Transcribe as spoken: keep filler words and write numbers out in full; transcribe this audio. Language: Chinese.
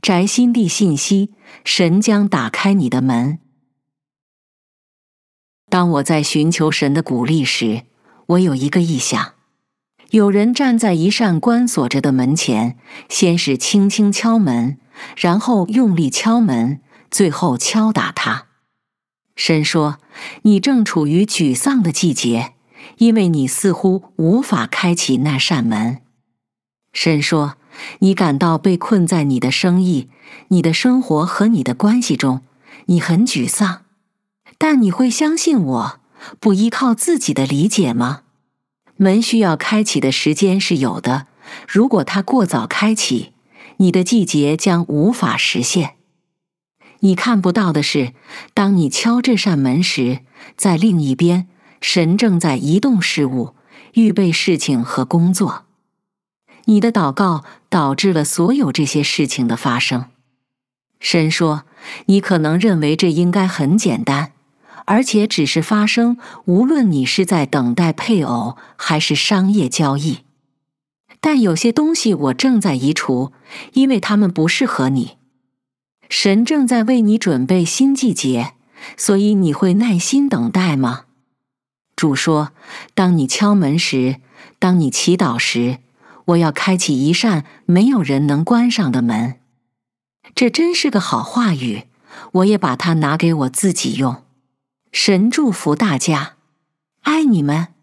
摘心地信息，神将打开你的门。当我在寻求神的鼓励时，我有一个意象。有人站在一扇关锁着的门前，先是轻轻敲门，然后用力敲门，最后敲打它。神说，你正处于沮丧的季节，因为你似乎无法开启那扇门。神说，你感到被困在你的生意、你的生活和你的关系中，你很沮丧。但你会相信我，不依靠自己的理解吗？门需要开启的时间是有的，如果它过早开启，你的季节将无法实现。你看不到的是，当你敲这扇门时，在另一边，神正在移动事物，预备事情和工作。你的祷告导致了所有这些事情的发生。神说，你可能认为这应该很简单，而且只是发生，无论你是在等待配偶还是商业交易。但有些东西我正在移除，因为它们不适合你。神正在为你准备新季节，所以你会耐心等待吗？主说，当你敲门时，当你祈祷时，我要开启一扇没有人能关上的门。这真是个好话语，我也把它拿给我自己用。神祝福大家，爱你们。